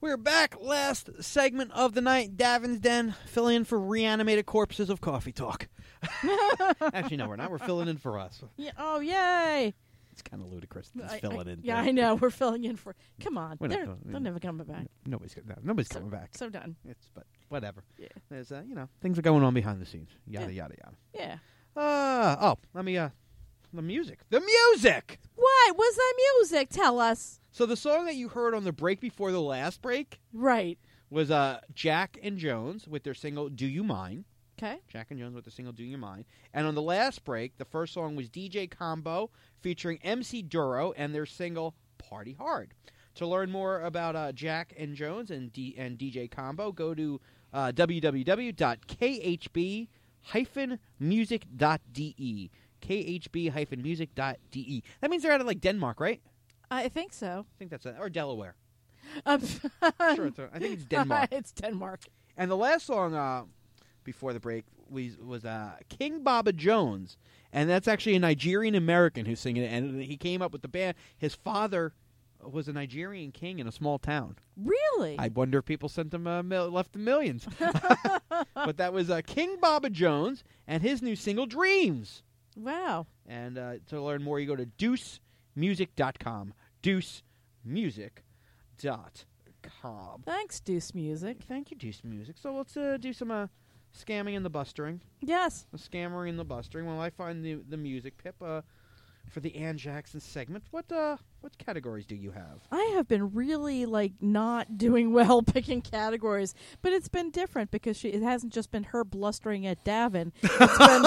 We're back. Last segment of the night. Davin's Den, filling in for reanimated corpses of coffee talk. Actually, no, we're not. We're filling in for us. Yeah. Oh, yay! It's kind of ludicrous. It's filling in. Yeah, I know. We're filling in for. Come on, they're never coming back. Nobody's coming back. So done. But whatever. Yeah. There's things are going on behind the scenes. Yada yada yada. Yeah. Let me the music. The music. What was that music? Tell us. So the song that you heard on the break before the last break, Right. was Jack and Jones with their single "Do You Mind." Okay. Jack and Jones with the single "Do You Mind." And on the last break, the first song was DJ Combo featuring MC Duro and their single "Party Hard." To learn more about Jack and Jones and DJ Combo, go to www.khb-music.de. khb-music.de. That means they're out of like Denmark, right? I think so. I think that's it. Or Delaware. Sure, I think it's Denmark. It's Denmark. And the last song before the break was King Baba Jones. And that's actually a Nigerian American who's singing it. And he came up with the band. His father was a Nigerian king in a small town. Really? I wonder if people sent him left him millions. But that was King Baba Jones and his new single Dreams. Wow. And to learn more, you go to deucemusic.com. Deucemusic.com. Thanks, Deuce Music. Thank you, Deuce Music. So let's do some scamming and the bustering. Yes. The scammery and the bustering. While I find the music, Pip, for the Ann Jackson segment, what categories do you have? I have been really not doing well picking categories, but it's been different because it hasn't just been her blustering at Davin. It's been,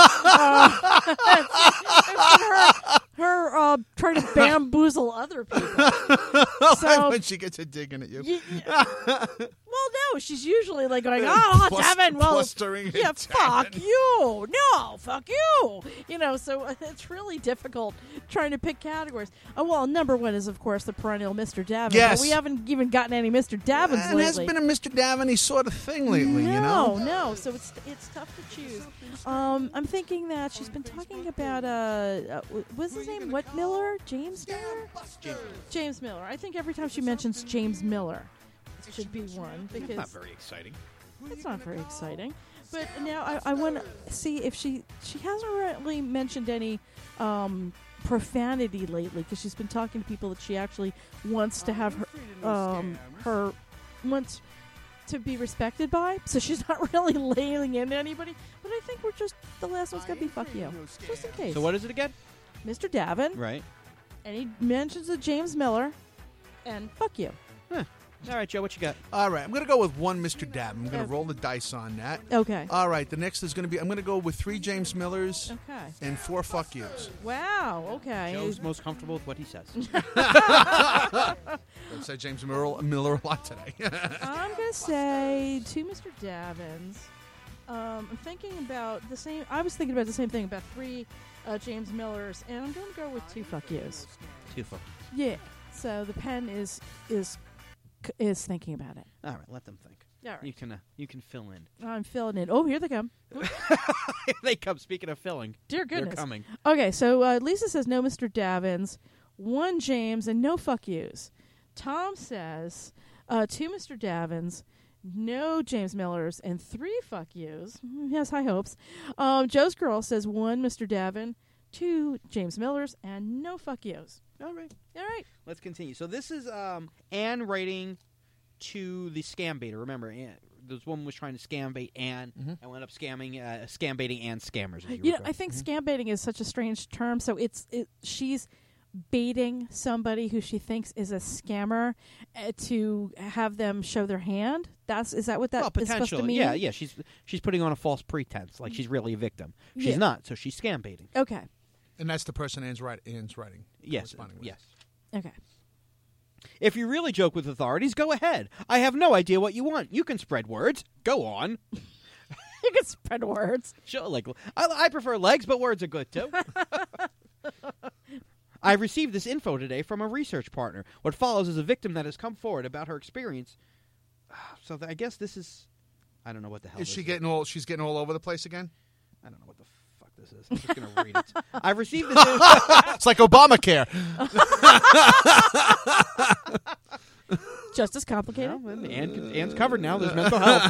her trying to bamboozle other people. So, when she gets a digging at you. Well, no, she's usually going, oh, Davin, well, blustering yeah, at fuck Davin. you. No, fuck you. So it's really difficult trying to pick categories. Oh, well, number one is, of course, the perennial Mr. Davin. Yes. But we haven't even gotten any Mr. Davins And lately. has been a Mr. Davin-y sort of thing lately, No. So it's tough to choose. I'm thinking that she's been talking about, what's his name? What Miller? James Miller? James Miller. I think every time she mentions James Miller, it should be one. Because Not very exciting. it's not very exciting. But now I want to see if she hasn't really mentioned any profanity lately, because she's been talking to people that she actually wants to have her wants to be respected by. So she's not really laying into anybody. But I think the last one's gonna be fuck you, just in case. So what is it again? Mr. Davin, Right. and he mentions the James Miller, and fuck you. Huh. All right, Joe, what you got? All right, I'm going to go with one Mr. Davin. I'm going to roll the dice on that. Okay. All right, the next is going to be, I'm going to go with 3 James Millers Okay. and 4 fuck yous. Wow. Okay. Joe's most comfortable with what he says. I've said James Miller a lot today. I'm going to say 2 Mr. Davins. I'm thinking about the same. I was thinking about the same thing, about 3 James Millers, and I'm going to go with 2 fuck yous. 2 fuck. Yeah. So the pen is thinking about it. All right, let them think. All right. You can fill in. I'm filling in. Oh, here they come. They come. Speaking of filling, Dear goodness. they're coming. Okay, so Lisa says no Mr. Davins, 1 James, and no fuck yous. Tom says 2 Mr. Davins, no James Millers, and 3 fuck yous. He has high hopes. Joe's Girl says 1 Mr. Davin, 2 James Millers, and no fuck yous. All right. All right. Let's continue. So this is Anne writing to the scam baiter. Remember, this woman was trying to scam bait Anne and went up scam baiting Anne's scammers. As you I think scam baiting is such a strange term. So she's baiting somebody who she thinks is a scammer to have them show their hand. Is that what that is supposed to mean? Yeah. She's putting on a false pretense, like she's really a victim. She's not. So she's scam baiting. Okay. And that's the person Anne's writing. Yes. Corresponding with. Yes. Okay. If you really joke with authorities, go ahead. I have no idea what you want. You can spread words. Go on. You can spread words. Sure, I prefer legs, but words are good too. I received this info today from a research partner. What follows is a victim that has come forward about her experience. So I guess this is, I don't know what the hell. Is she getting all? She's getting all over the place again. I don't know what the fuck this is. I'm just going to read it. I received this. It's like Obamacare. Just as complicated. Well, Ann's covered now. There's mental health.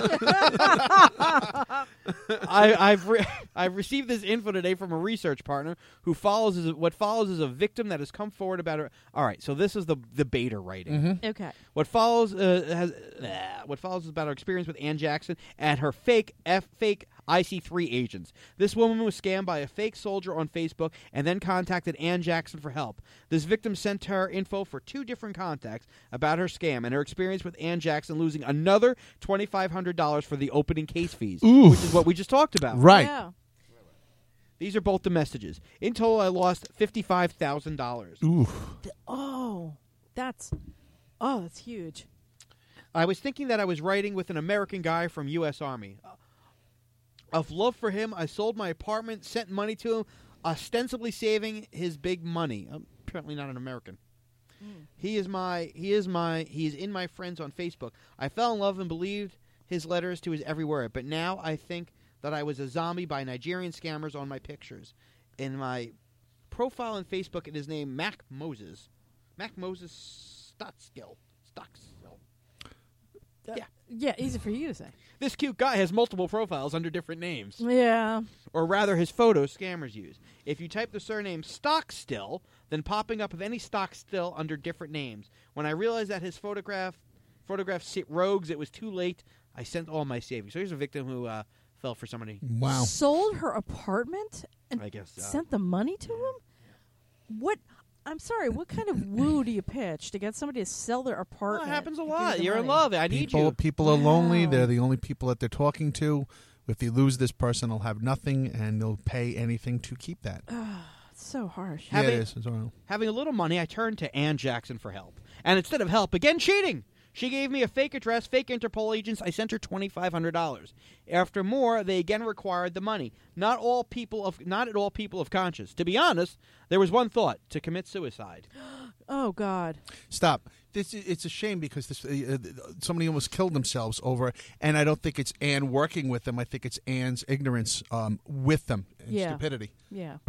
I've received this info today from a research partner who what follows is a victim that has come forward about her. All right, so this is the beta writing. Okay. What follows is about her experience with Ann Jackson and her fake IC3 agents. This woman was scammed by a fake soldier on Facebook and then contacted Ann Jackson for help. This victim sent her info for 2 different contacts about her scam and her experience with Ann Jackson losing another $2,500 for the opening case fees, which is what we just talked about. Right. Yeah. These are both the messages. In total, I lost $55,000. Ooh. That's huge. I was thinking that I was writing with an American guy from U.S. Army. Of love for him, I sold my apartment, sent money to him, ostensibly saving his big money. I'm apparently not an American. He is in my friends on Facebook. I fell in love and believed his letters to his every word, but now I think that I was a zombie by Nigerian scammers on my pictures. In my profile on Facebook, it is named Mac Moses. Mac Moses Stockstill. Yeah, easy for you to say. This cute guy has multiple profiles under different names. Yeah. Or rather, his photos scammers use. If you type the surname Stockstill, then popping up of any Stockstill under different names. When I realized that his photographed rogues, it was too late. I sent all my savings. So here's a victim who fell for somebody. Wow. Sold her apartment and I guess sent the money to him? What? I'm sorry, what kind of woo do you pitch to get somebody to sell their apartment? Well, it happens a and give lot. the You're in money? love. I need you. People are lonely. Wow. They're the only people that they're talking to. If you lose this person, they'll have nothing, and they'll pay anything to keep that. It's so harsh. Yeah, it is. It's all right. Having a little money, I turned to Ann Jackson for help. And instead of help, again cheating. She gave me a fake address, fake Interpol agents. I sent her $2,500. After more, they again required the money. Not at all people of conscience. To be honest, there was one thought: to commit suicide. Oh, God. Stop. It's a shame because somebody almost killed themselves over, and I don't think it's Ann working with them. I think it's Ann's ignorance with them and Yeah. stupidity. Yeah.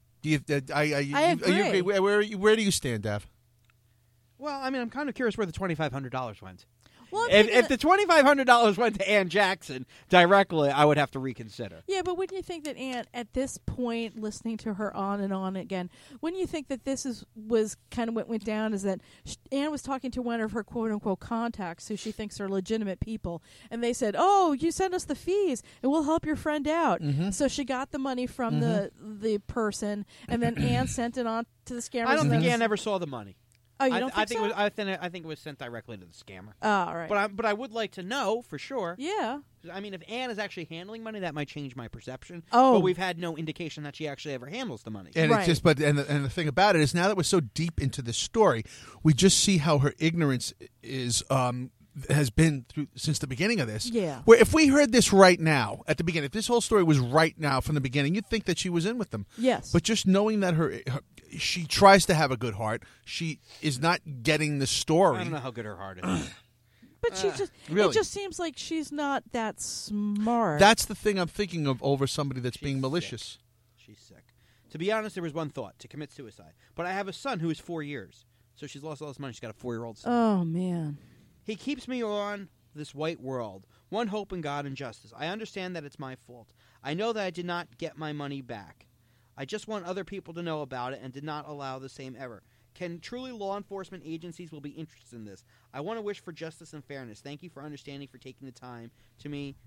I agree. Where do you stand, Dav? Well, I mean, I'm kind of curious where the $2,500 went. Well, If the $2,500 went to Ann Jackson directly, I would have to reconsider. yeah, but wouldn't you think that Anne, at this point, listening to her on and on again, wouldn't you think that this was kind of what went down is that Anne was talking to one of her quote-unquote contacts who she thinks are legitimate people, and they said, oh, you send us the fees, and we'll help your friend out. Mm-hmm. So she got the money from the person, and then Anne sent it on to the scammers. I don't and think then- Ann ever saw the money. Oh, you don't I think think so? I think it was sent directly to the scammer. Oh, all right. But I would like to know for sure. Yeah. I mean, if Ann is actually handling money, that might change my perception. Oh. But we've had no indication that she actually ever handles the money. And Right. it's just, and the thing about it is, now that we're so deep into this story, we just see how her ignorance is has been through since the beginning of this. Yeah. Where if we heard this right now at the beginning, if this whole story was right now from the beginning, you'd think that she was in with them. Yes. But just knowing that she tries to have a good heart, she is not getting the story. I don't know how good her heart is. But she just really? it just seems like she's not that smart. That's the thing I'm thinking of over somebody that's being She's malicious. She's sick. To be honest, there was one thought: to commit suicide. But I have a son who is 4 years, so she's lost all this money. She's got a 4-year-old son. Oh man. He keeps me on this white world. One hope in God and justice. I understand that it's my fault. I know that I did not get my money back. I just want other people to know about it and did not allow the same ever. Can truly law enforcement agencies will be interested in this? I want to wish for justice and fairness. Thank you for understanding, for taking the time to me.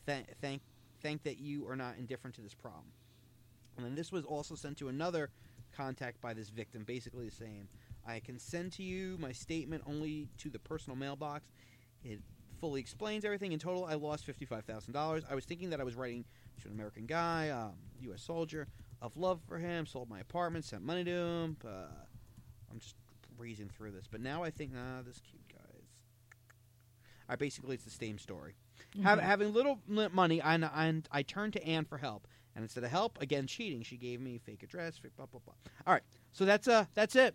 Thank that you are not indifferent to this problem. And then this was also sent to another contact by this victim, basically the same. I can send to you my statement only to the personal mailbox. It fully explains everything. In total, I lost $55,000. I was thinking that I was writing to an American guy, U.S. soldier, of love for him, sold my apartment, sent money to him. I'm just breezing through this. But now I think, this cute guy is... All right, basically, it's the same story. Okay. Having little money, I turned to Ann for help. And instead of help, again, cheating. She gave me a fake address, fake blah, blah, blah. All right, so that's it.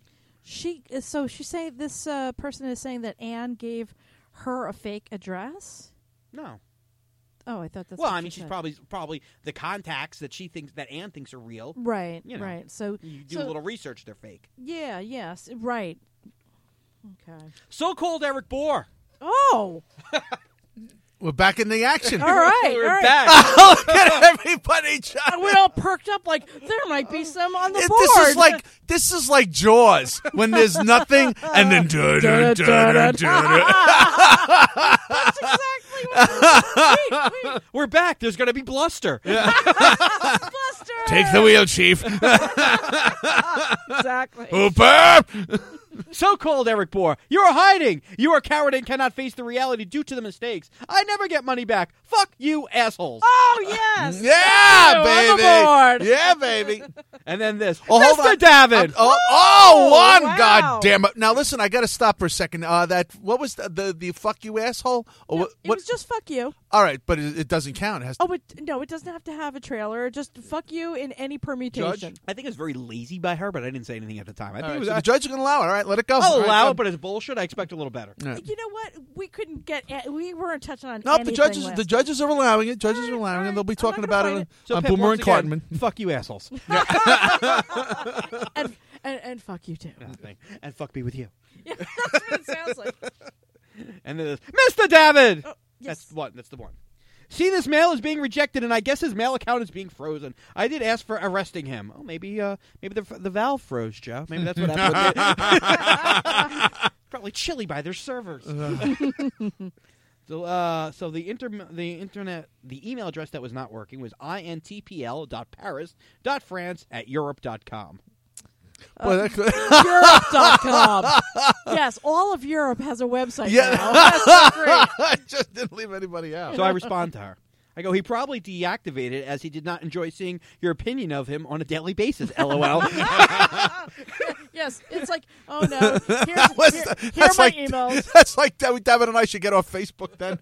So she say this person is saying that Anne gave her a fake address. No. Oh, I thought that's. Well, what I mean, she she's said. probably the contacts that she thinks that Ann thinks are real. right. you know. Right. So You do a little research; they're fake. yeah. Yes. Right. Okay. So-called Eric Bohr. Oh. We're back in the action. All right. We're all right. back. Look at everybody. We all perked up like there might be some on the board. This is like Jaws when there's nothing and then That's exactly what wait. We're back. There's going to be bluster. Buster. Take the wheel, Chief. Exactly. Hooper. So-called Eric Bohr. You are hiding. You are coward and cannot face the reality due to the mistakes. I never get money back. Fuck you, assholes. Oh, yes. Yeah, I'm baby. aboard. Yeah, baby. And then this. Oh, hold Mr. on. David. One. Wow. God damn it. Now, listen, I got to stop for a second. What was the fuck you, asshole? Or No, what? it was just fuck you. All right, but it doesn't count. It has to. Oh, but no, it doesn't have to have a trailer. Just fuck you in any permutation. I think it's very lazy by her, but I didn't say anything at the time. I think All it right, was. so the judge is going to allow it. All right, let it go. I'll All right, allow go. it, but it's bullshit. I expect a little better. All right. You know what? We couldn't get. We weren't touching on. No, anything the last judges are allowing it. Judges All are allowing right, it. They'll be I'm not talking gonna about fight it So, on Pip, Boomer once and again, Cartman. Fuck you, assholes. time. And fuck you too. And fuck me with you. Yeah, that's what it sounds like. And then there's Mr. David. Oh, yes. That's the one. See, this mail is being rejected, and I guess his mail account is being frozen. I did ask for arresting him. Oh, maybe the valve froze, Joe. Maybe that's what happened. Probably chilly by their servers. So the internet, the email address that was not working was intpl.paris.france@europe.com. Europe.com. Yes, all of Europe has a website Yeah. now. That's so great. I just didn't leave anybody out. So I respond to her. I go, he probably deactivated it as he did not enjoy seeing your opinion of him on a daily basis. LOL. Yes, it's like, oh no, here are my emails. That's like David and I should get off Facebook then.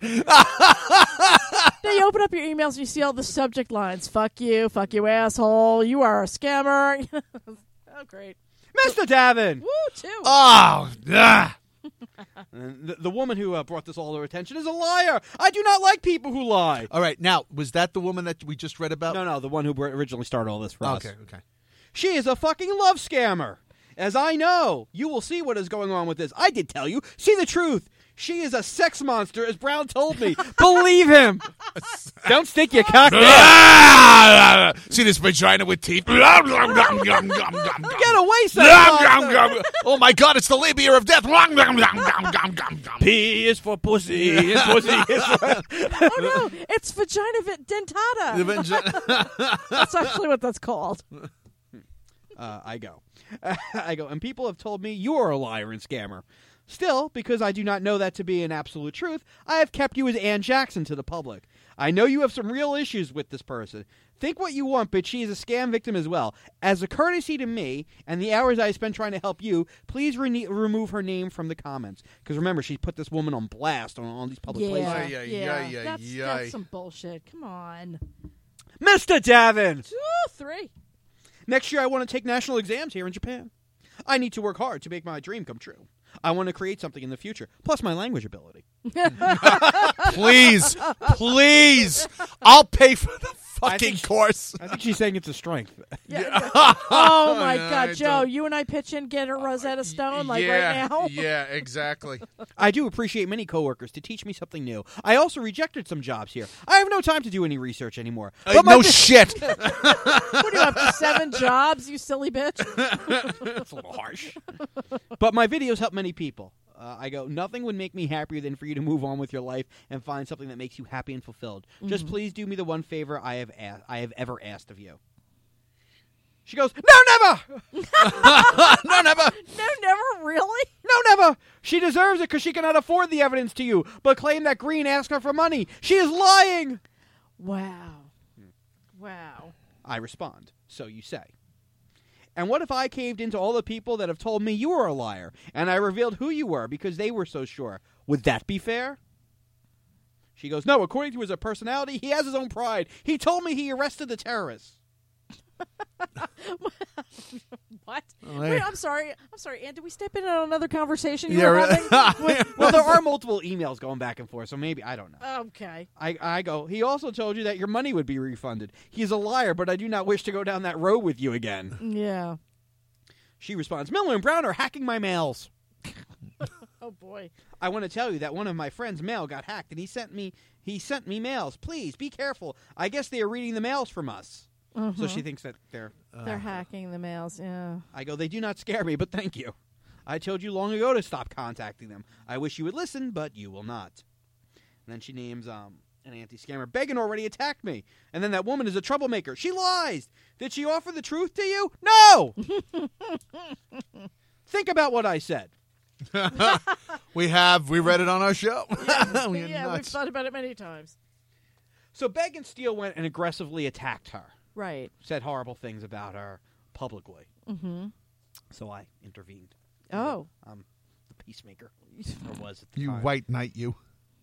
Then you open up your emails and you see all the subject lines. Fuck you asshole, you are a scammer. Oh, great. Mr. Davin! Woo, too. Oh, yeah. And the woman who brought this all to our attention is a liar. I do not like people who lie. All right, now, was that the woman that we just read about? No, the one who originally started all this for us. Okay. She is a fucking love scammer. As I know, you will see what is going on with this. I did tell you. See the truth. She is a sex monster, as Brown told me. Believe him. Don't stick your cock there. See this vagina with teeth? Get Get away, sex monster. Oh my God, it's the labia of death. P is for pussy, and pussy is for... Oh no, it's vagina dentata. That's actually what that's called. I go, and people have told me you are a liar and scammer. Still, because I do not know that to be an absolute truth, I have kept you as Ann Jackson to the public. I know you have some real issues with this person. Think what you want, but she is a scam victim as well. As a courtesy to me and the hours I spent trying to help you, please remove her name from the comments. Because remember, she put this woman on blast on these public places. That's some bullshit. Come on. Mr. Davin! 2, 3. Next year, I want to take national exams here in Japan. I need to work hard to make my dream come true. I want to create something in the future, plus my language ability. Please. I'll pay for the fucking course. I think she's saying it's a strength. Yeah. Oh my No, God, I Joe! don't. You and I pitch in, get a Rosetta Stone right now. Yeah, exactly. I do appreciate many coworkers to teach me something new. I also rejected some jobs here. I have no time to do any research anymore. But No shit. What are you up to 7 jobs? You silly bitch. That's a little harsh. But my videos help many people. I go, nothing would make me happier than for you to move on with your life and find something that makes you happy and fulfilled. Just please do me the one favor I have ever asked of you. She goes, no, never! No, never. No, never really. No, never! She deserves it because she cannot afford the evidence to you, but claim that Green asked her for money. She is lying! Wow. I respond, so you say. And what if I caved into all the people that have told me you were a liar, and I revealed who you were because they were so sure? Would that be fair? She goes, no, according to his personality, he has his own pride. He told me he arrested the terrorists. What? Oh, Wait, hey. I'm sorry, Ann. Did we step in on another conversation you Yeah, were right. having? Well, there are multiple emails going back and forth, so maybe, I don't know. Okay. I go, he also told you that your money would be refunded. He's a liar, but I do not wish to go down that road with you again. Yeah. She responds, Miller and Brown are hacking my mails. Oh boy. I want to tell you that one of my friend's mail got hacked, and he sent me mails. Please be careful. I guess they are reading the mails from us. So she thinks that they're hacking the mails. Yeah. I go, they do not scare me, but thank you. I told you long ago to stop contacting them. I wish you would listen, but you will not. And then she names an anti-scammer. Began already attacked me. And then that woman is a troublemaker. She lies. Did she offer the truth to you? No! Think about what I said. We read it on our show. We're We've nuts. thought about it many times. So Began Steele went and aggressively attacked her. Right. Said horrible things about her publicly. Mm-hmm. So I intervened. Oh. I'm the peacemaker. Or was at the You time. white knight, you.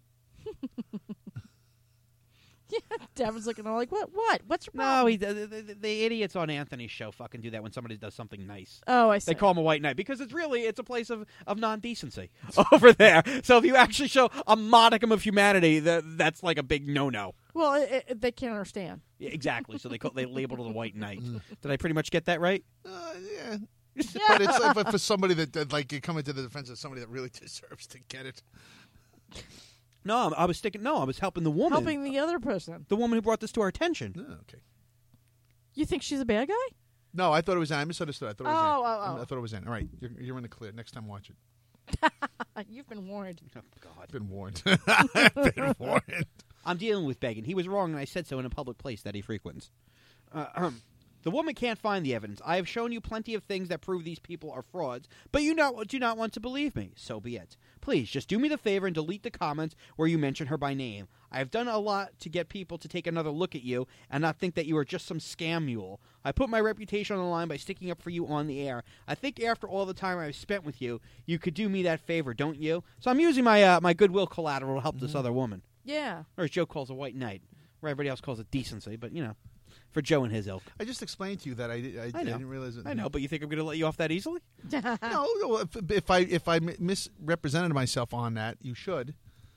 Yeah, Devin's looking all like, what? What's your No, problem? the idiots on Anthony's show fucking do that when somebody does something nice. Oh, I see. They call him a white knight because it's a place of non-decency over there. So if you actually show a modicum of humanity, that's like a big no-no. Well, they can't understand. Yeah, exactly. So they labeled it a white knight. Did I pretty much get that right? Yeah. But it's but for somebody that like you come into the defense of somebody that really deserves to get it. No, I was helping the woman. Helping the other person. The woman who brought this to our attention. Oh, okay. You think she's a bad guy? No, I thought it was Ann. I misunderstood. I thought it was Ann. Oh. I thought it was Ann. All right, you're in the clear. Next time, watch it. You've been warned. Oh, God. I've been warned. I've been warned. I'm dealing with Began. He was wrong, and I said so in a public place that he frequents. The woman can't find the evidence. I have shown you plenty of things that prove these people are frauds, but you do not want to believe me. So be it. Please, just do me the favor and delete the comments where you mention her by name. I have done a lot to get people to take another look at you and not think that you are just some scam mule. I put my reputation on the line by sticking up for you on the air. I think after all the time I've spent with you, you could do me that favor, don't you? So I'm using my my goodwill collateral to help this other woman. Yeah. Or as Joe calls a white knight. Or everybody else calls it decency, but, you know, for Joe and his ilk. I just explained to you that I know. didn't realize it. I know, but you think I'm going to let you off that easily? No, if I misrepresented myself on that, you should.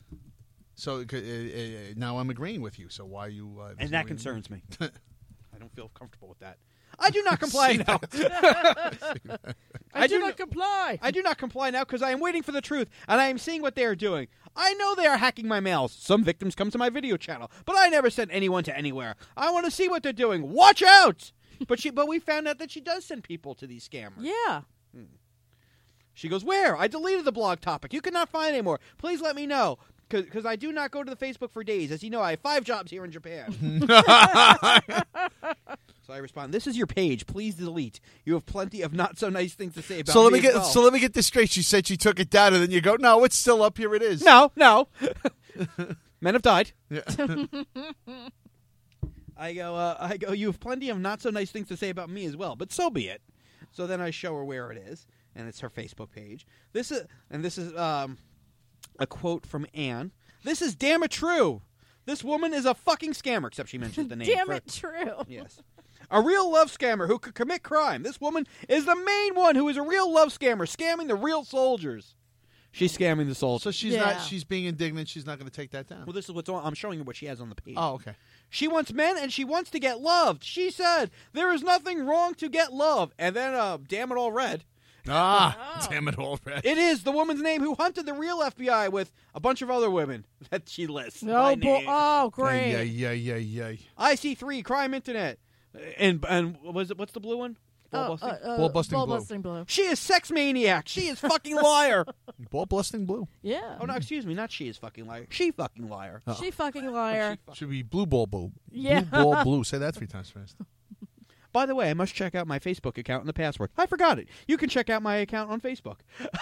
So now I'm agreeing with you. So why you? And that concerns me. I don't feel comfortable with that. I do not comply now. I do not comply. I do not comply now because I am waiting for the truth, and I am seeing what they are doing. I know they are hacking my mails. Some victims come to my video channel, but I never sent anyone to anywhere. I want to see what they're doing. Watch out! But we found out that she does send people to these scammers. Yeah. She goes, where? I deleted the blog topic. You cannot find it anymore. Please let me know. Because I do not go to the Facebook for days. As you know, I have 5 jobs here in Japan. So I respond, this is your page. Please delete. You have plenty of not so nice things to say about So let me me as well. let me get this straight. She said she took it down, and then you go, no, it's still up. Here it is. No. Men have died. Yeah. I go, you have plenty of not so nice things to say about me as well, but so be it. So then I show her where it is, and it's her Facebook page. This is a quote from Anne. This is damn it true. This woman is a fucking scammer, except she mentions the name. Damn it, true. Yes. A real love scammer who could commit crime. This woman is the main one who is a real love scammer, scamming the real soldiers. She's scamming the soldiers. So she's Yeah. not. She's being indignant. She's not going to take that down. Well, this is what's on. I'm showing you what she has on the page. Oh, okay. She wants men and she wants to get loved. She said, there is nothing wrong to get love. And then, damn it all red. Damn it all, Brad. It is the woman's name who hunted the real FBI with a bunch of other women that she lists. by Oh, name. great. Yeah. IC3, Crime Internet. And what's the blue one? Ball busting? Ball busting Ball blue. busting blue. She is sex maniac. She is fucking liar. Ball busting blue. Yeah. Oh, no, excuse me. Not she is fucking liar. She fucking liar. She fucking liar. Should be blue ball blue. Yeah. Blue ball blue. Say that 3 times fast. By the way, I must check out my Facebook account and the password. I forgot it. You can check out my account on Facebook.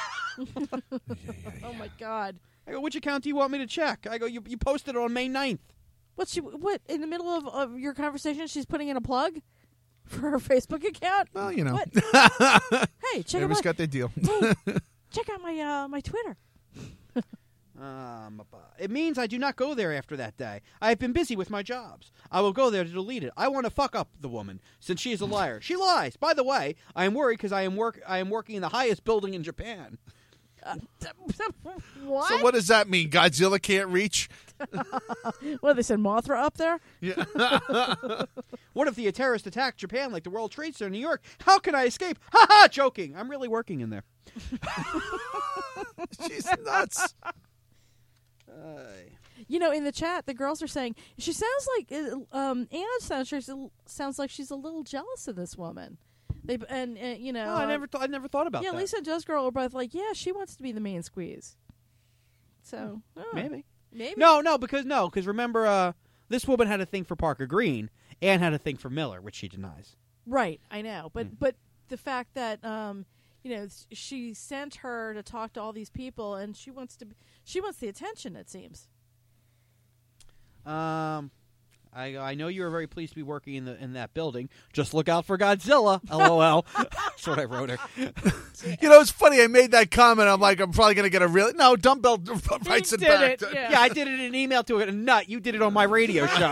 Oh my God. I go, which account do you want me to check? I go, you posted it on May 9th. What in the middle of your conversation? She's putting in a plug for her Facebook account. Well, you know. What? Hey, check out Everybody's got their deal. check out my Twitter. It means I do not go there after that day. I have been busy with my jobs. I will go there to delete it. I want to fuck up the woman, since she is a liar. She lies. By the way, I am worried because I am working in the highest building in Japan. What? So what does that mean? Godzilla can't reach? What, they said Mothra up there? Yeah. What if the terrorist attacked Japan like the World Trade Center in New York? How can I escape? Ha ha! Joking. I'm really working in there. She's nuts. In the chat, the girls are saying she sounds like Anna sounds like she's a little jealous of this woman. Oh, I never thought about that. Yeah, Lisa and Joe's girl are both like, yeah, she wants to be the main squeeze. So maybe. Maybe. Because remember, this woman had a thing for Parker Green and had a thing for Miller, which she denies. Right, I know, but the fact that she sent her to talk to all these people, and she wants the attention. It seems. I know you were very pleased to be working in that building. Just look out for Godzilla. LOL. That's what I wrote her. It's funny. I made that comment. I'm like, I'm probably going to get a real... No, Dumbbell writes it back. Yeah, I did it in an email to a nut. You did it on my radio show.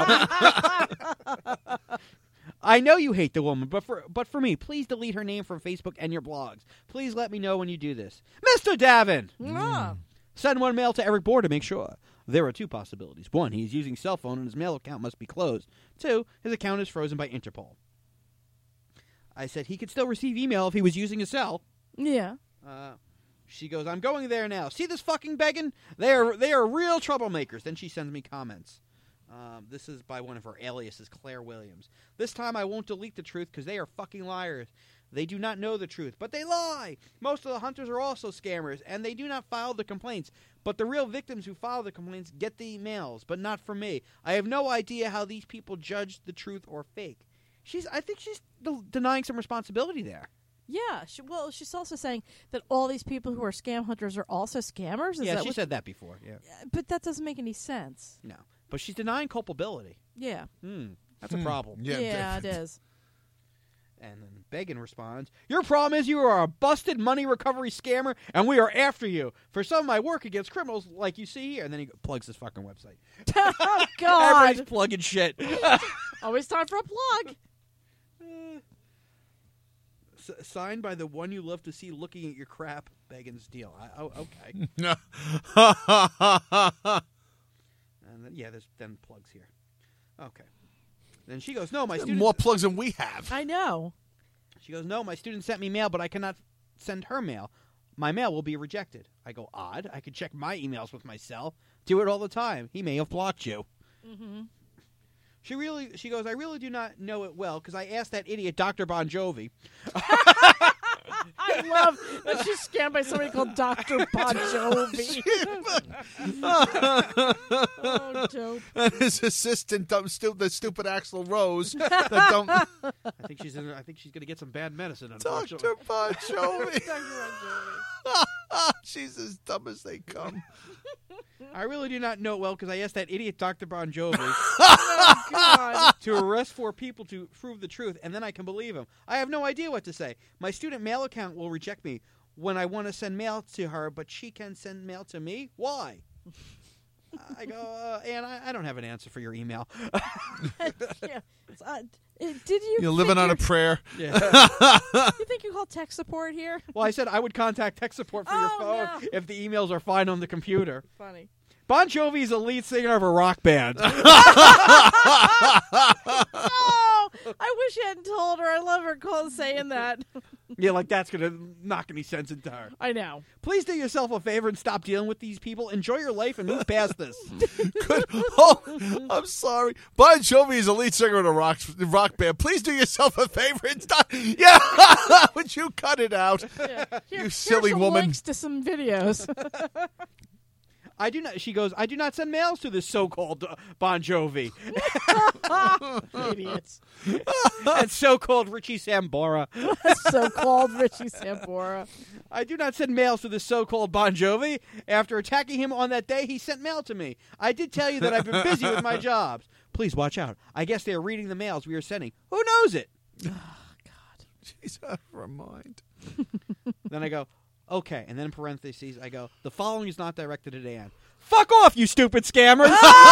I know you hate the woman, but for me, please delete her name from Facebook and your blogs. Please let me know when you do this. Mr. Davin! Send one mail to Eric Bohr to make sure. There are two possibilities. One, he is using cell phone and his mail account must be closed. Two, his account is frozen by Interpol. I said he could still receive email if he was using a cell. Yeah. She goes, I'm going there now. See this fucking begging? They are real troublemakers. Then she sends me comments. This is by one of her aliases, Claire Williams. This time I won't delete the truth because they are fucking liars. They do not know the truth, but they lie. Most of the hunters are also scammers, and they do not file the complaints. But the real victims who file the complaints get the emails, but not from me. I have no idea how these people judge the truth or fake. I think she's denying some responsibility there. Yeah. She's also saying that all these people who are scam hunters are also scammers. She said that before. Yeah. But that doesn't make any sense. No. But she's denying culpability. Yeah. That's a problem. Yeah, it is. And then Began responds, your problem is you are a busted money recovery scammer, and we are after you for some of my work against criminals like you see here. And then he plugs his fucking website. Oh, God. Everybody's plugging shit. Always time for a plug. Signed by the one you love to see looking at your crap, Began's deal. Okay. And then, there's then plugs here. Okay. Then she goes, no, my student... More plugs than we have. I know. She goes, no, my student sent me mail, but I cannot send her mail. My mail will be rejected. I go, odd. I could check my emails with my cell. Do it all the time. He may have blocked you. Mm-hmm. She goes, I really do not know it well, because I asked that idiot Dr. Bon Jovi. I love that she's scammed by somebody called Dr. Bon Jovi. Oh, dope. And his assistant, the stupid Axl Rose. I think she's going to get some bad medicine, unfortunately. Dr. Bon Jovi. Dr. Bon Jovi. She's as dumb as they come. I really do not know it well because I asked that idiot Dr. Bon Jovi Oh, God. to arrest 4 people to prove the truth, and then I can believe him. I have no idea what to say. My student mail account will reject me when I want to send mail to her, but she can send mail to me? Why? I go, Ann, I don't have an answer for your email. Yeah. Did you? You're living on a prayer. Yeah. You think you call tech support here? Well, I said I would contact tech support for your phone no. if the emails are fine on the computer. Funny. Bon Jovi is a lead singer of a rock band. Oh, I wish you hadn't told her. I love her saying that. Yeah, like that's going to knock any sense into her. I know. Please do yourself a favor and stop dealing with these people. Enjoy your life and move past this. Good. Oh, I'm sorry. Bon Jovi is a lead singer in a rock band. Please do yourself a favor and stop. Yeah. Would you cut it out? Yeah. You silly here's some woman. links to some videos. I do not. She goes, I do not send mails to this so-called Bon Jovi. Idiots. And so-called Richie Sambora. So-called Richie Sambora. I do not send mails to this so-called Bon Jovi. After attacking him on that day, he sent mail to me. I did tell you that I've been busy with my jobs. Please watch out. I guess they are reading the mails we are sending. Who knows it? Oh, God. She's out of her mind. Then I go, okay. And then in parentheses, I go, the following is not directed at Ann. Fuck off, you stupid scammers.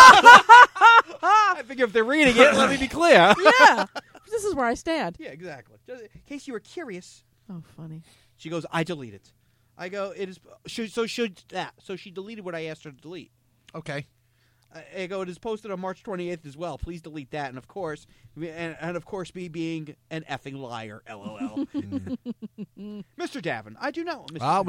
I figure if they're reading it, let me be clear. Yeah. This is where I stand. Yeah, exactly. Just in case you were curious. Oh, funny. She goes, I delete it. I go, it is. So she deleted what I asked her to delete. Okay. I go, it is posted on March 28th as well. Please delete that. And of course, me being an effing liar. LOL. Mr. Davin, I do not.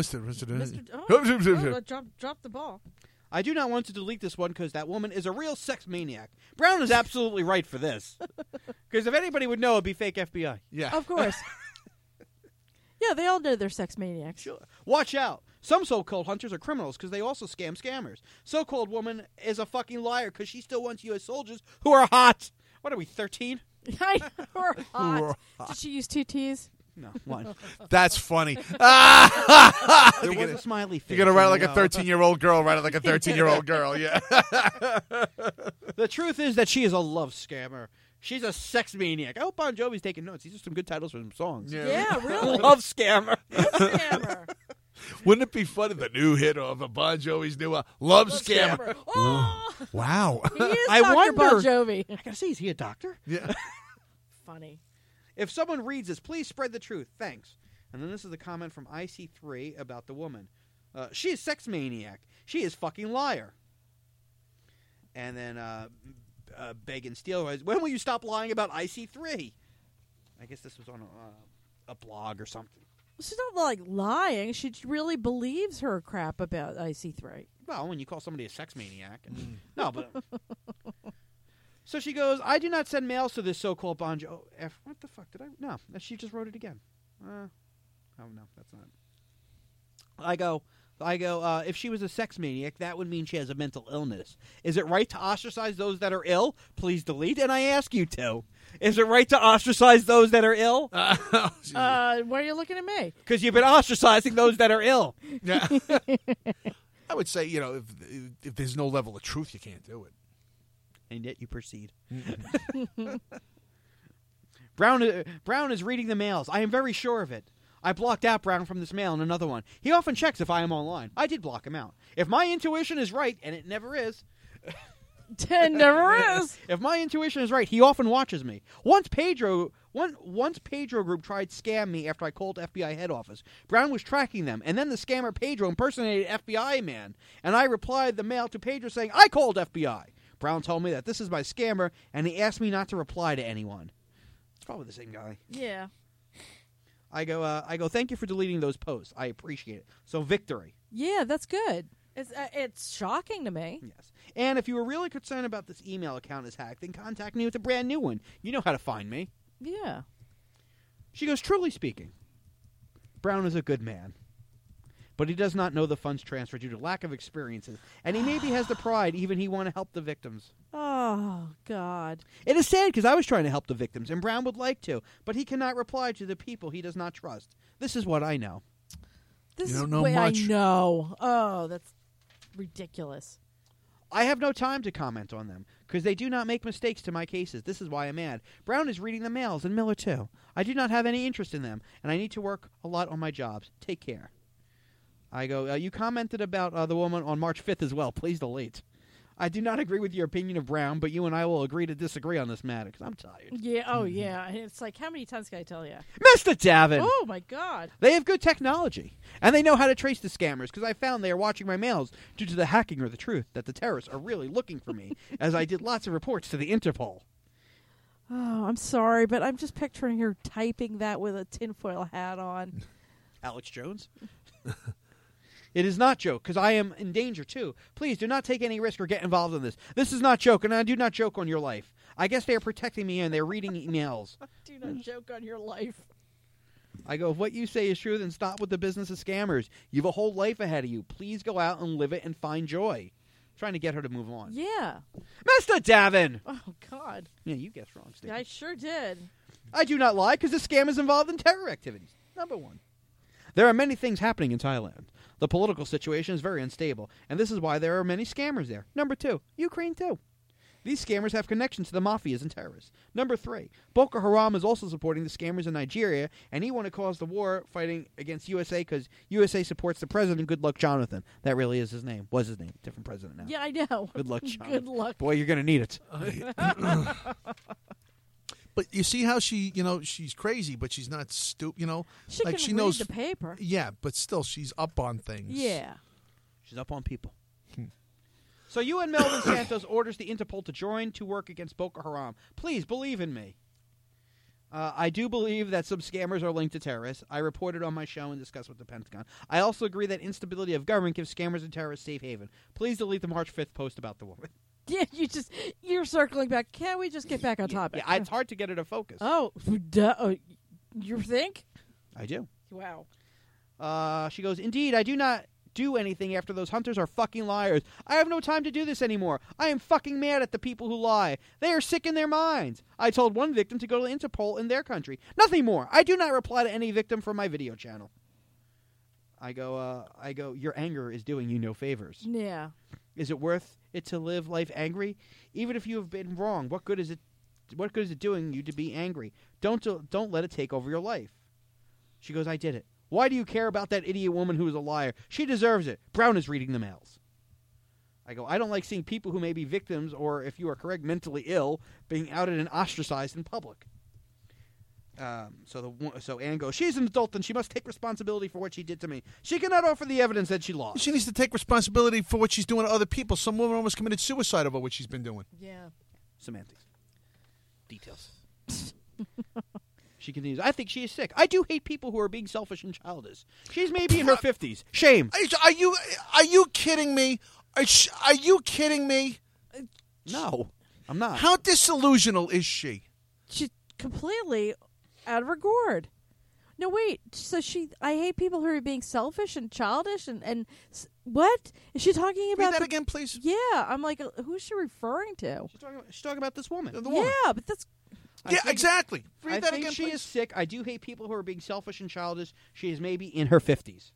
Drop the ball. I do not want to delete this one because that woman is a real sex maniac. Brown is absolutely right for this. Because if anybody would know, it'd be fake FBI. Yeah. Of course. Yeah, they all know they're sex maniacs. Sure. Watch out. Some so-called hunters are criminals because they also scam scammers. So-called woman is a fucking liar because she still wants U.S. soldiers who are hot. What are we, 13? I know, we're hot. Did she use 2 T's? No, one. That's funny. There was a smiley face. You're going to write it like a 13-year-old girl. Write it like a 13-year-old girl, yeah. The truth is that she is a love scammer. She's a sex maniac. I hope Bon Jovi's taking notes. These are some good titles for some songs. Yeah, really. Love scammer. Scammer. Wouldn't it be funny, the new hit of Bon Jovi's new Love Scammer? Oh, Wow. he is I Dr. wonder- Bon Jovi. I gotta say, is he a doctor? Yeah. Funny. If someone reads this, please spread the truth. Thanks. And then this is a comment from IC3 about the woman. She is sex maniac. She is fucking liar. And then Began Steele writes, when will you stop lying about IC3? I guess this was on a blog or something. She's not like lying. She really believes her crap about IC3. Well, when you call somebody a sex maniac. No, but... So she goes, I do not send mails to this so-called Bon Jovi. What the fuck did I... No, she just wrote it again. Oh, no, that's not... I go, if she was a sex maniac, that would mean she has a mental illness. Is it right to ostracize those that are ill? Please delete. And I ask you to. Is it right to ostracize those that are ill? Why are you looking at me? Because you've been ostracizing those that are ill. Yeah. I would say, if there's no level of truth, you can't do it. And yet you proceed. Brown is reading the mails. I am very sure of it. I blocked out Brown from this mail and another one. He often checks if I am online. I did block him out. If my intuition is right, and it never is. It never is. If my intuition is right, he often watches me. Once Pedro Group tried to scam me after I called FBI head office. Brown was tracking them, and then the scammer Pedro impersonated FBI man, and I replied the mail to Pedro saying, I called FBI. Brown told me that this is my scammer, and he asked me not to reply to anyone. It's probably the same guy. Yeah. I go, thank you for deleting those posts. I appreciate it. So, victory. Yeah, that's good. It's shocking to me. Yes. And if you were really concerned about this email account is hacked, then contact me with a brand new one. You know how to find me. Yeah. She goes, truly speaking, Brown is a good man. But he does not know the funds transfer due to lack of experiences. And he maybe has the pride, even he want to help the victims. Oh, God. It is sad because I was trying to help the victims, and Brown would like to, but he cannot reply to the people he does not trust. This is what I know. This You is don't know way much. I know. Oh, that's ridiculous. I have no time to comment on them, because they do not make mistakes to my cases. This is why I'm mad. Brown is reading the mails, and Miller too. I do not have any interest in them, and I need to work a lot on my jobs. Take care. I go, you commented about the woman on March 5th as well. Please delete. I do not agree with your opinion of Brown, but you and I will agree to disagree on this matter, because I'm tired. Yeah. Oh, yeah. It's like, how many times can I tell you? Mr. Davin! Oh, my God. They have good technology, and they know how to trace the scammers, because I found they are watching my mails due to the hacking or the truth that the terrorists are really looking for me, as I did lots of reports to the Interpol. Oh, I'm sorry, but I'm just picturing her typing that with a tinfoil hat on. Alex Jones? It is not joke, because I am in danger, too. Please, do not take any risk or get involved in this. This is not joke, and I do not joke on your life. I guess they are protecting me, and they're reading emails. Do not joke on your life. I go, if what you say is true, then stop with the business of scammers. You have a whole life ahead of you. Please go out and live it and find joy. Trying to get her to move on. Yeah. Mr. Davin! Oh, God. Yeah, you guessed wrong, Steve. I sure did. I do not lie, because this scam is involved in terror activities. Number one. There are many things happening in Thailand. The political situation is very unstable, and this is why there are many scammers there. Number two, Ukraine too. These scammers have connections to the mafias and terrorists. Number three, Boko Haram is also supporting the scammers in Nigeria, and he want to cause the war fighting against USA because USA supports the president, Good Luck Jonathan. That really is his name. Was his name. Different president now. Yeah, I know. Good luck, Jonathan. Good luck. Boy, you're going to need it. But you see how she, she's crazy, but she's not stupid, She like can she read knows the paper. Yeah, but still she's up on things. Yeah. She's up on people. So UN Melvin Santos orders the Interpol to join to work against Boko Haram. Please believe in me. I do believe that some scammers are linked to terrorists. I reported on my show and discussed with the Pentagon. I also agree that instability of government gives scammers and terrorists safe haven. Please delete the March 5th post about the woman. Yeah, you're circling back. Can't we just get back on topic? Yeah, it's hard to get her to focus. Oh, duh. You think? I do. Wow. She goes, indeed, I do not do anything after those hunters are fucking liars. I have no time to do this anymore. I am fucking mad at the people who lie. They are sick in their minds. I told one victim to go to Interpol in their country. Nothing more. I do not reply to any victim from my video channel. I go, your anger is doing you no favors. Yeah. Is it worth it to live life angry? Even if you have been wrong, what good is it doing you to be angry? Don't let it take over your life. She goes, I did it. Why do you care about that idiot woman who is a liar? She deserves it. Brown is reading the mails. I go, I don't like seeing people who may be victims or, if you are correct, mentally ill, being outed and ostracized in public. So Anne goes, she's an adult and she must take responsibility for what she did to me. She cannot offer the evidence that she lost. She needs to take responsibility for what she's doing to other people. Some woman almost committed suicide over what she's been doing. Yeah. Semantics. Details. She continues, I think she is sick. I do hate people who are being selfish and childish. She's maybe in her 50s. Shame. Are you kidding me? Are you kidding me? No, I'm not. How disillusional is she? She's completely out of her gourd. No, wait. So I hate people who are being selfish and childish and what? Is she talking about Read that again, please? Yeah, I'm like, who's she referring to? She's talking about this woman. The woman. Yeah, but that's... Yeah, exactly. I Read that think again, she please. is sick. I do hate people who are being selfish and childish. She is maybe in her 50s.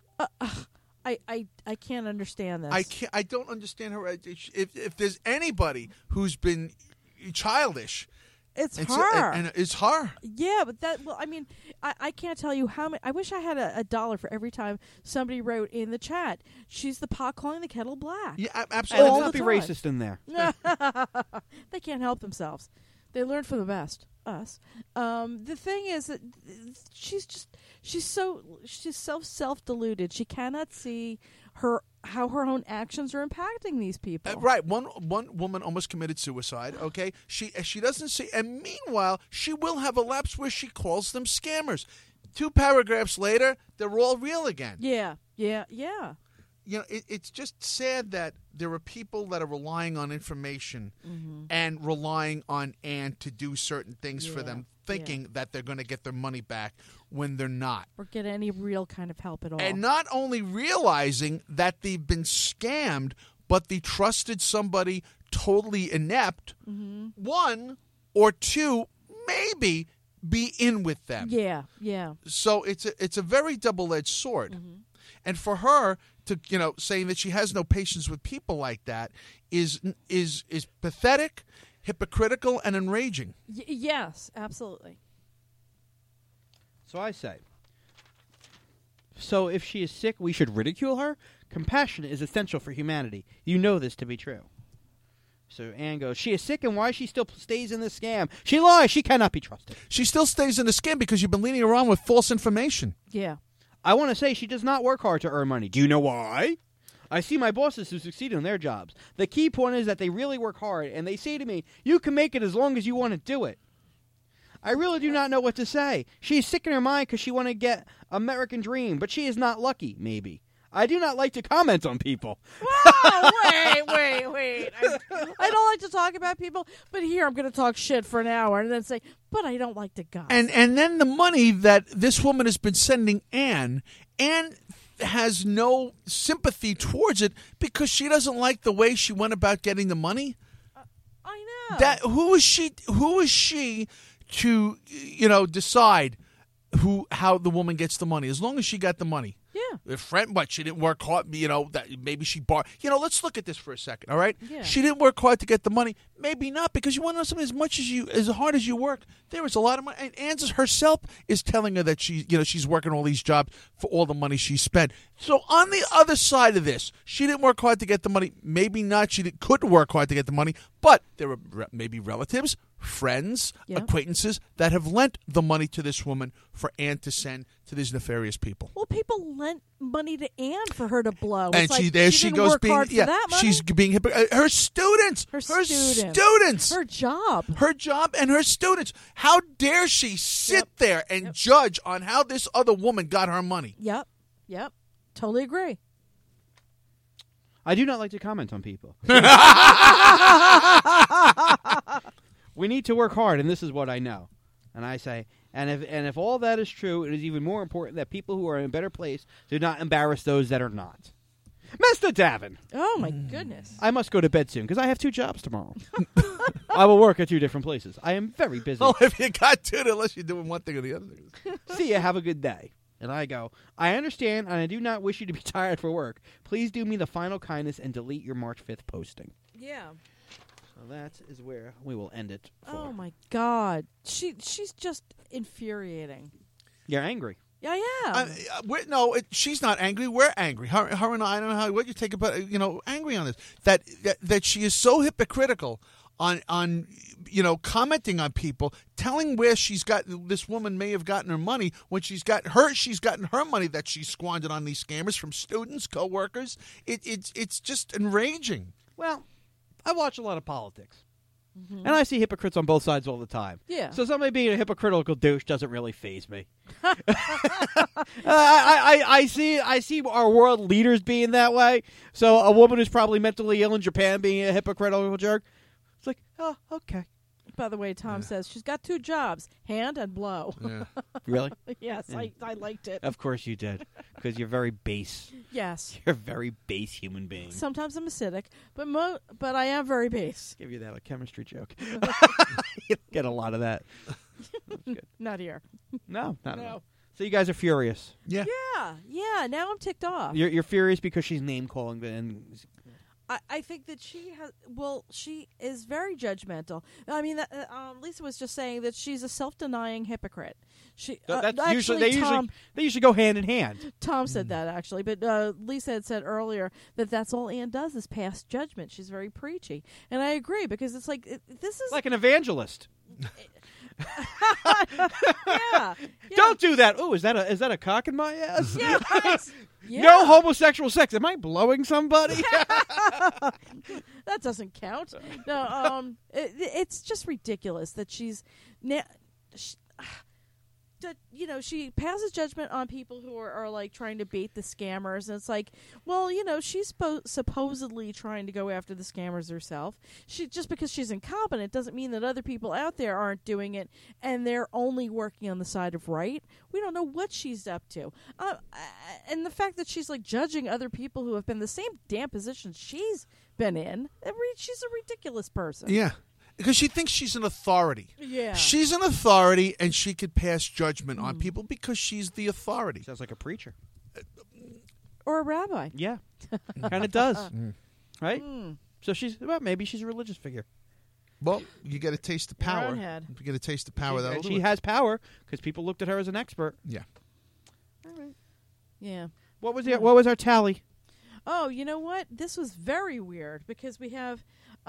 I can't understand this. I don't understand her. If there's anybody who's been childish, it's her. And it's her. Yeah, but I can't tell you how many. I wish I had a dollar for every time somebody wrote in the chat, she's the pot calling the kettle black. Yeah, And absolutely. let's not be racist in there. They can't help themselves. They learn from the best. Us. The thing is that she's so self-deluded. She cannot see how her own actions are impacting these people. Right. One woman almost committed suicide. Okay. She doesn't see, and meanwhile she will have a lapse where she calls them scammers. 2 paragraphs later, they're all real again. Yeah. You know, it's just sad that there are people that are relying on information and relying on Anne to do certain things for them, thinking that they're going to get their money back when they're not. Or get any real kind of help at all. And not only realizing that they've been scammed, but they trusted somebody totally inept, 1 or 2, maybe be in with them. Yeah. So it's a very double-edged sword. And for her to, saying that she has no patience with people like that is pathetic, hypocritical, and enraging. Yes, absolutely. So I say, so if she is sick, we should ridicule her? Compassion is essential for humanity. You know this to be true. So Anne goes, she is sick, and why she still stays in this scam? She lies. She cannot be trusted. She still stays in the scam because you've been leading her on with false information. Yeah. I want to say she does not work hard to earn money. Do you know why? I see my bosses who succeed in their jobs. The key point is that they really work hard, and they say to me, you can make it as long as you want to do it. I really do not know what to say. She is sick in her mind because she want to get American dream, but she is not lucky, maybe. I do not like to comment on people. Whoa, wait. I don't like to talk about people, but here I'm going to talk shit for an hour and then say, but I don't like to gossip. And then the money that this woman has been sending Anne has no sympathy towards it because she doesn't like the way she went about getting the money. I know. Who is she to decide how the woman gets the money as long as she got the money? Yeah. Friend, but she didn't work hard. That maybe she borrowed. Let's look at this for a second. All right. Yeah. She didn't work hard to get the money. Maybe not, because you want to know something. As hard as you work, there is a lot of money. And Anne herself is telling her that she's working all these jobs for all the money she spent. So on the other side of this, she didn't work hard to get the money. Maybe not. She couldn't work hard to get the money. But there were maybe relatives, friends, Yeah. acquaintances that have lent the money to this woman for Ann to send to these nefarious people. Well, people lent money to Anne for her to blow. And It's like, there she didn't goes work being hard for that money. she's being her students, Her students, her job. her job and her students. How dare she sit Yep. there and judge on how this other woman got her money? Yep. Totally agree. I do not like to comment on people. We need to work hard, and this is what I know. And I say, and if all that is true, it is even more important that people who are in a better place do not embarrass those that are not. Mr. Davin, Oh my goodness. I must go to bed soon because I have 2 jobs tomorrow. I will work at 2 different places. I am very busy. Well, if you got to, unless you're doing one thing or the other thing. See ya. Have a good day. And I go, I understand, and I do not wish you to be tired for work. Please do me the final kindness and delete your March 5th posting. Yeah. So that is where we will end it. Oh my God. She's just infuriating. You're angry. Yeah, yeah. She's not angry. We're angry. Her and I don't know what you take about angry on this. That she is so hypocritical on commenting on people, telling where this woman may have gotten her money when she's gotten her money that she squandered on these scammers from students, co-workers. It's just enraging. Well, I watch a lot of politics. And I see hypocrites on both sides all the time. Yeah. So somebody being a hypocritical douche doesn't really faze me. I see our world leaders being that way. So a woman who's probably mentally ill in Japan being a hypocritical jerk, it's like, oh, okay. By the way, Tom says she's got 2 jobs, hand and blow. Yeah. Really? Yes, Yeah. I liked it. Of course you did. Because you're very base. Yes. You're a very base human being. Sometimes I'm acidic, but I am very base. Give you that a chemistry joke. You get a lot of that. That's good. Not here. No, not at No. all. So you guys are furious. Yeah. Yeah. Now I'm ticked off. You're furious because she's name calling and I think that she is very judgmental. I mean, Lisa was just saying that she's a self-denying hypocrite. that's actually, they usually go hand in hand. Tom said that actually, but Lisa had said earlier that that's all Anne does is pass judgment. She's very preachy, and I agree because it's like this is Like an evangelist. yeah. Don't do that. Oh, is that a cock in my ass? Yeah, right. Yeah. No homosexual sex. Am I blowing somebody? That doesn't count. No, it's just ridiculous that she's she passes judgment on people who are like trying to bait the scammers, and it's like, well, she's supposedly trying to go after the scammers herself. Just because she's incompetent doesn't mean that other people out there aren't doing it and they're only working on the side of right. We don't know what she's up to, and the fact that she's like judging other people who have been in the same damn position she's been in. She's a ridiculous person. Yeah. Because she thinks she's an authority. Yeah. She's an authority, and she could pass judgment on people because she's the authority. Sounds like a preacher. Or a rabbi. Yeah, kind of does, right? Mm. So maybe she's a religious figure. Well, you get a taste of power. Your own head. You get a taste of power. That'll do She it. has power because people looked at her as an expert. Yeah. All right. Yeah. What was our tally? Oh, you know what? This was very weird because we have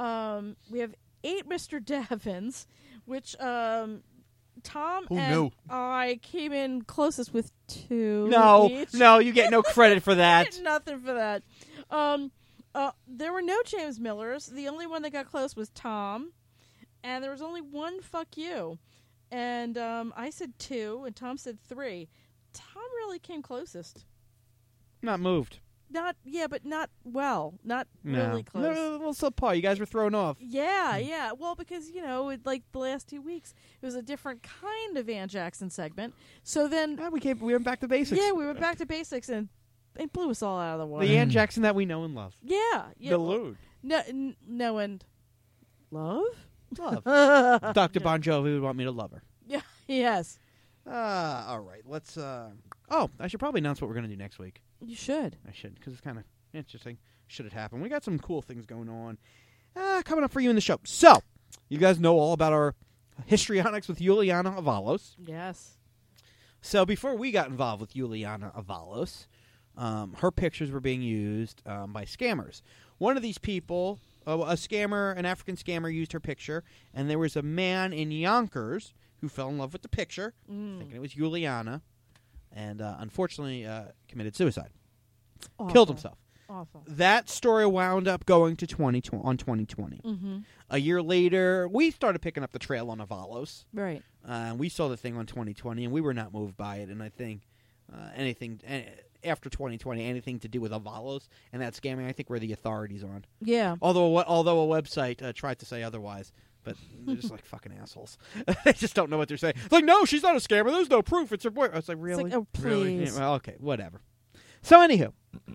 8 Mr. Davins, which Tom Who and knew? I came in closest with 2 each. No, you get no credit for that. Nothing for that. There were no James Millers. The only one that got close was Tom, and there was only one fuck you. And I said 2, and Tom said 3. Tom really came closest. Not moved. But not well. Not No. really close. No, well, subpar. You guys were thrown off. Yeah. Well, because, like the last 2 weeks, it was a different kind of Ann Jackson segment. So then, We went back to basics. yeah, we went back to basics, and it blew us all out of the water. The Ann Jackson that we know and love. Yeah. The lewd. No, and love? Love. Dr. Bon Jovi would want me to love her. Yeah. Yes. All right. Let's. I should probably announce what we're going to do next week. You should. I should, because it's kind of interesting. Should it happen? We got some cool things going on coming up for you in the show. So, you guys know all about our histrionics with Juliana Avalos. Yes. So, before we got involved with Juliana Avalos, her pictures were being used by scammers. One of these people a scammer, an African scammer, used her picture, and there was a man in Yonkers who fell in love with the picture, thinking it was Juliana, and unfortunately committed suicide, killed himself. Awful. That story wound up going to 2020. Mm-hmm. A year later, we started picking up the trail on Avalos. Right. We saw the thing on 2020, and we were not moved by it. And I think anything after 2020, anything to do with Avalos and that scamming, I think we're the authorities on. Yeah. Although a website tried to say otherwise. But they're just like fucking assholes. They just don't know what they're saying. Like, no, she's not a scammer. There's no proof. It's her boy. I was like, really? It's like, oh, please. Really? Yeah, well, okay, whatever. So, anywho.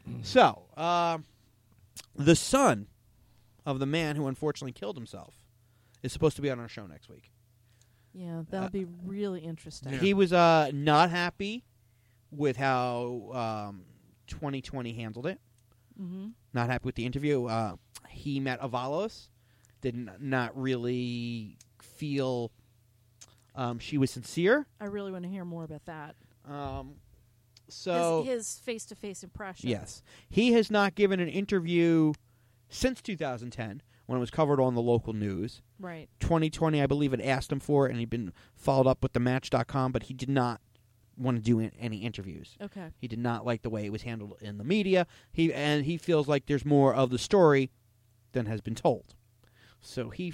The son of the man who unfortunately killed himself is supposed to be on our show next week. Yeah, that'll be really interesting. He was not happy with how 2020 handled it. Mm-hmm. Not happy with the interview. He met Avalos. Did not really feel she was sincere. I really want to hear more about that. So his face-to-face impression. Yes. He has not given an interview since 2010 when it was covered on the local news. Right. 2020, I believe, had asked him for it, and he'd been followed up with the Match.com, but he did not want to do any interviews. Okay. He did not like the way it was handled in the media. He feels like there's more of the story than has been told. So he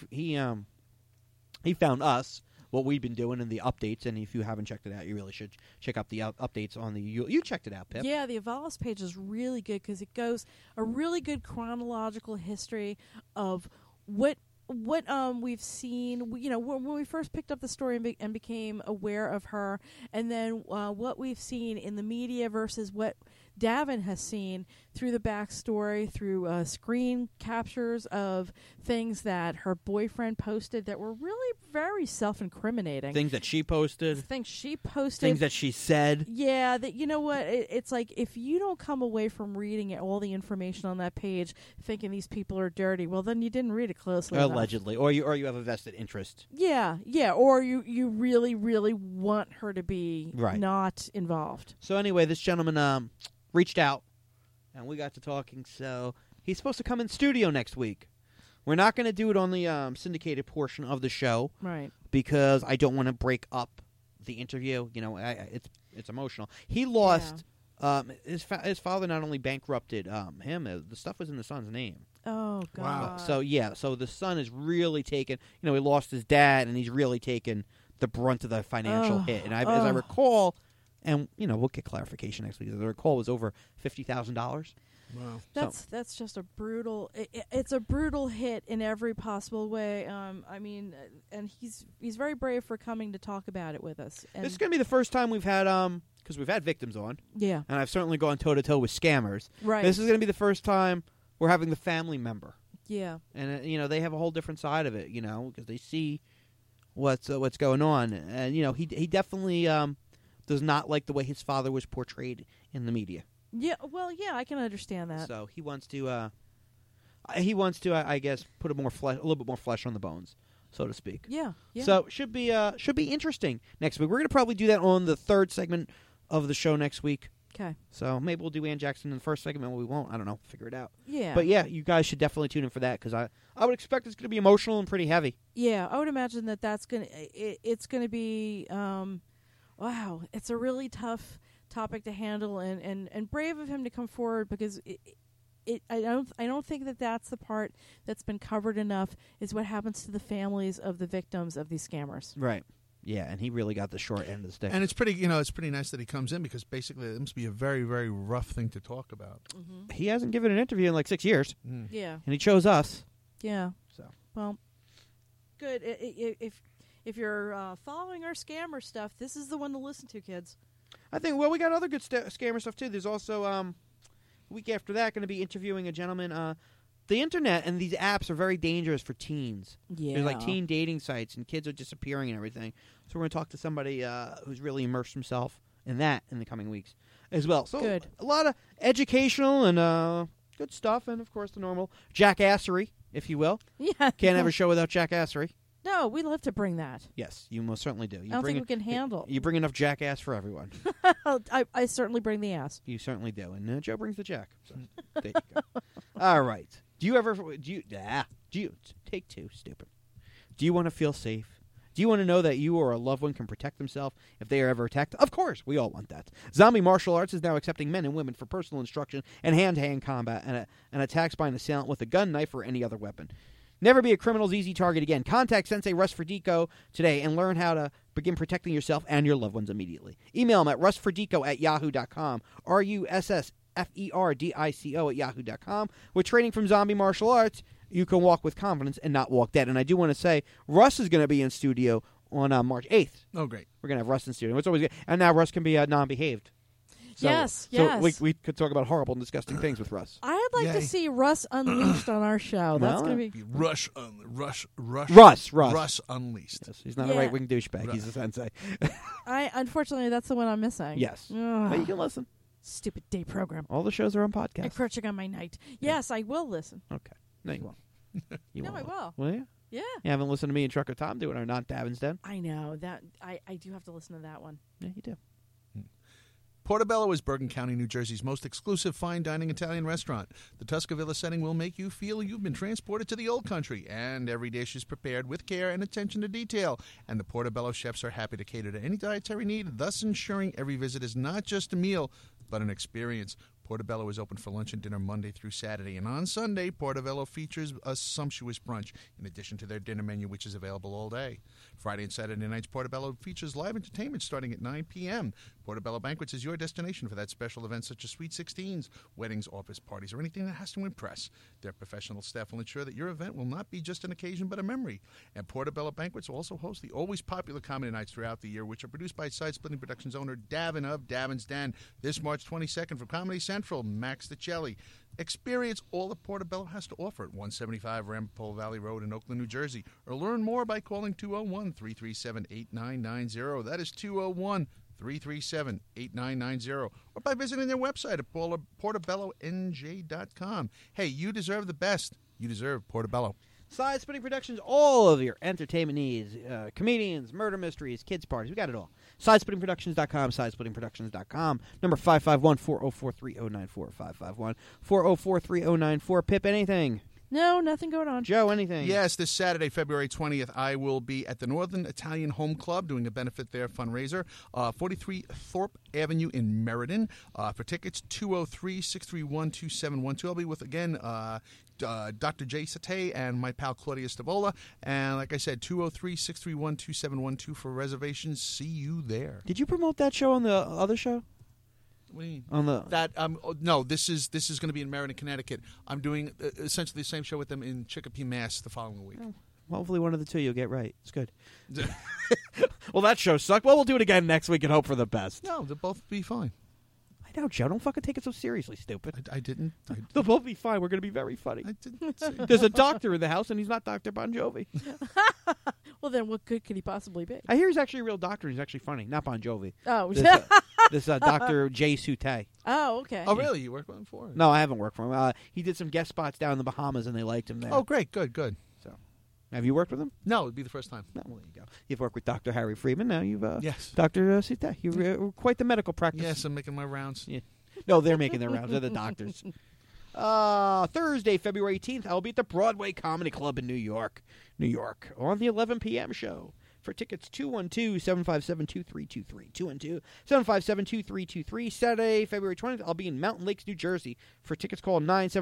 found us, what we've been doing, and the updates. And if you haven't checked it out, you really should check out the updates on the. You checked it out, Pip. Yeah, the Avalos page is really good because it goes a really good chronological history of what we've seen. You know, when we first picked up the story and became aware of her, and then what we've seen in the media versus what Davin has seen through the backstory, through screen captures of things that her boyfriend posted that were really very self-incriminating. Things that she posted. Things she posted. Things that she said. Yeah, that you know what? It's like if you don't come away from reading all the information on that page thinking these people are dirty, well, then you didn't read it closely enough. Allegedly. Or you have a vested interest. Yeah, or you really, really want her to be Right. not involved. So anyway, this gentleman reached out, and we got to talking. So he's supposed to come in studio next week. We're not going to do it on the syndicated portion of the show, Right. because I don't want to break up the interview. You know, it's emotional. He lost. His father not only bankrupted him. The stuff was in the son's name. Oh God. Wow. So the son is really taken. You know, he lost his dad, and he's really taken the brunt of the financial hit. And as I recall. And, you know, we'll get clarification next week. As I recall, it was over $50,000. Wow. That's just a brutal. It's a brutal hit in every possible way. I mean, and he's very brave for coming to talk about it with us. And This is going to be the first time we've had because we've had victims on, yeah, and I've certainly gone toe to toe with scammers. right. This is going to be the first time we're having the family member, yeah, and you know they have a whole different side of it. You know, because they see what's going on, and you know he definitely does not like the way his father was portrayed in the media. yeah. Well, yeah, I can understand that. So he wants to, I guess, put a little bit more flesh on the bones, so to speak. Yeah. So should be interesting next week. We're going to probably do that on the third segment of the show next week. Okay. So maybe we'll do Ann Jackson in the first segment. We won't. I don't know. Figure it out. Yeah. But yeah, you guys should definitely tune in for that because I would expect it's going to be emotional and pretty heavy. Yeah, I would imagine that's gonna. It's gonna be. Wow, it's a really tough topic to handle, and brave of him to come forward because I don't think that's the part that's been covered enough. Is what happens to the families of the victims of these scammers. Right. Yeah, and he really got the short end of the stick. And it's pretty nice that he comes in because basically it must be a very, very rough thing to talk about. Mm-hmm. He hasn't given an interview in like 6 years, Yeah. and he chose us. Yeah. So Well, good. If you're following our scammer stuff, this is the one to listen to, kids. I think, well, we got other good scammer stuff, too. There's also, a week after that, going to be interviewing a gentleman. The internet and these apps are very dangerous for teens. Yeah. There's like teen dating sites, and kids are disappearing and everything. So we're going to talk to somebody who's really immersed himself in that in the coming weeks as well. So Good. A lot of educational and good stuff, and, of course, the normal jackassery, if you will. Yeah. Can't have a show without jackassery. No, we love to bring that. Yes, you most certainly do. I don't think we can handle. You bring enough jackass for everyone. I certainly bring the ass. You certainly do. And Joe brings the jack. So there you go. All right. Do you take two, stupid. Do you want to feel safe? Do you want to know that you or a loved one can protect themselves if they are ever attacked? Of course, we all want that. Zombie Martial Arts is now accepting men and women for personal instruction and hand-to-hand combat and attacks by an assailant with a gun, knife, or any other weapon. Never be a criminal's easy target again. Contact Sensei Russ Ferdico today and learn how to begin protecting yourself and your loved ones immediately. Email him at russferdico@yahoo.com, RussFerdico@yahoo.com. With training from Zombie Martial Arts, you can walk with confidence and not walk dead. And I do want to say, Russ is going to be in studio on March 8th. Oh, great. We're going to have Russ in studio. It's always good. And now Russ can be non-behaved. So, yes. So we could talk about horrible and disgusting things with Russ. I'd like to see Russ Unleashed on our show. That's going to be... Russ Unleashed. Yes, he's not a right-wing douchebag. He's a sensei. Unfortunately, that's the one I'm missing. Yes. But you can listen. Stupid day program. All the shows are on podcast. Encroaching on my night. Yes, I will listen. Okay. No, you won't. I will. Will you? Yeah. You haven't listened to me and Trucker Tom doing our Not Davin's Den? I know. That I do have to listen to that one. Yeah, you do. Portobello is Bergen County, New Jersey's most exclusive fine dining Italian restaurant. The Tuscavilla setting will make you feel you've been transported to the old country, and every dish is prepared with care and attention to detail. And the Portobello chefs are happy to cater to any dietary need, thus ensuring every visit is not just a meal, but an experience. Portobello is open for lunch and dinner Monday through Saturday, and on Sunday, Portobello features a sumptuous brunch in addition to their dinner menu, which is available all day. Friday and Saturday nights, Portobello features live entertainment starting at 9 p.m. Portobello Banquets is your destination for that special event such as Sweet 16s, weddings, office parties, or anything that has to impress. Their professional staff will ensure that your event will not be just an occasion but a memory. And Portobello Banquets also host the always popular comedy nights throughout the year, which are produced by Side-Splitting Productions owner Davin of Davin's Den. This March 22nd from Comedy Central, Max DiCelli. Experience all that Portobello has to offer at 175 Ramapo Valley Road in Oakland, New Jersey, or learn more by calling 201-337-8990. That is 201-337-8990, or by visiting their website at portobellonj.com. Hey, you deserve the best. You deserve Portobello. Side-Splitting Productions, all of your entertainment needs, comedians, murder mysteries, kids' parties. We got it all. Sidesplittingproductions.com, sidesplittingproductions.com. Number 551-404-3094, 551-404-3094. Pip, anything? No, nothing going on. Joe, anything? Yes, this Saturday, February 20th, I will be at the Northern Italian Home Club doing a benefit there fundraiser, 43 Thorpe Avenue in Meriden. For tickets, 203-631-2712. I'll be with, again, Dr. Jay Satay and my pal Claudia Stavola. And like I said, 203-631-2712 for reservations. See you there. Did you promote that show on the other show? What do you mean? On the no, this is going to be in Meriden, Connecticut. I'm doing essentially the same show with them in Chicopee, Mass. the following week. Oh, well, hopefully one of the two you'll get right. It's good. Well, that show sucked. Well, we'll do it again next week and hope for the best. No, they'll both be fine. I know, Joe. Don't fucking take it so seriously, stupid. I didn't. They'll both be fine. We're going to be very funny. I didn't say There's a doctor in the house, and he's not Dr. Bon Jovi. Well, then what good could he possibly be? I hear he's actually a real doctor. He's actually funny. Not Bon Jovi. Oh, This Dr. Jay Satay. Oh, okay. Oh, really? You worked with him before? No, I haven't worked for him. He did some guest spots down in the Bahamas, and they liked him there. Oh, great. Good. So, have you worked with him? No, it'd be the first time. No, well, there you go. You've worked with Dr. Harry Freeman. Now you've Yes. Dr. Satay. You're quite the medical practice. Yes, I'm making my rounds. Yeah. No, they're making their rounds. They're the doctors. Thursday, February 18th, I'll be at the Broadway Comedy Club in New York, on the 11 p.m. show. For tickets, 212-757-2323. 212-757-2323. Saturday, February 20th, I'll be in Mountain Lakes, New Jersey. For tickets, call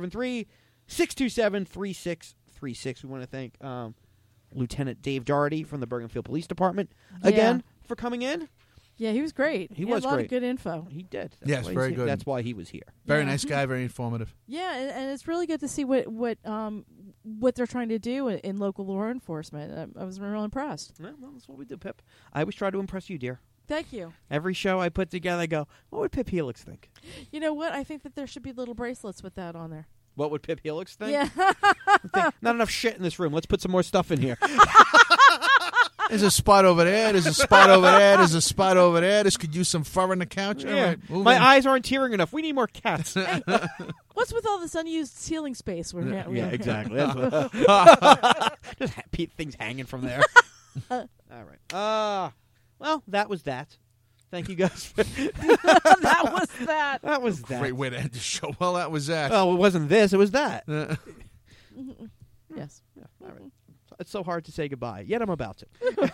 973-627-3636. We want to thank Lieutenant Dave Doherty from the Bergenfield Police Department again for coming in. Yeah, he was great. He had was a lot great. of good info. He did. Yes, why very he's good. That's why he was here. Very Yeah. nice guy, very informative. Yeah, and it's really good to see what they're trying to do in local law enforcement. I was real impressed. Well, that's what we do, Pip. I always try to impress you, dear. Thank you. Every show I put together, I go, what would Pip Helix think? You know what? I think that there should be little bracelets with that on there. What would Pip Helix think? Yeah. Not enough shit in this room. Let's put some more stuff in here. There's a spot over there. There's a spot over there. There's a spot over there. This could use some fur on the couch. All right, move My in. eyes aren't tearing enough. We need more cats. What's with all this unused ceiling space? Yeah, exactly. That's what, just things hanging from there. All right. Well, that was that. Thank you guys. That was that. That was that. Great way to end the show. Well, that was that. Well, it wasn't this. It was that. Yes. Yeah, all right. It's so hard to say goodbye, yet I'm about to.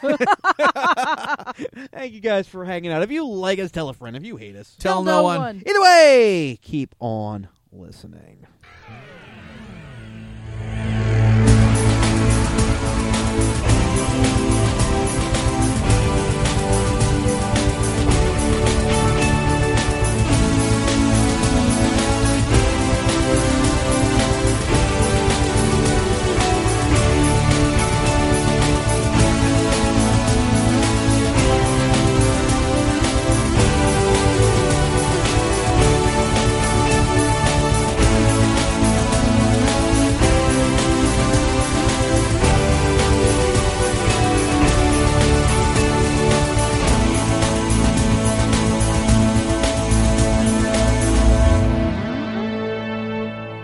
Thank you guys for hanging out. If you like us, tell a friend. If you hate us, Tell no one. Either way, keep on listening.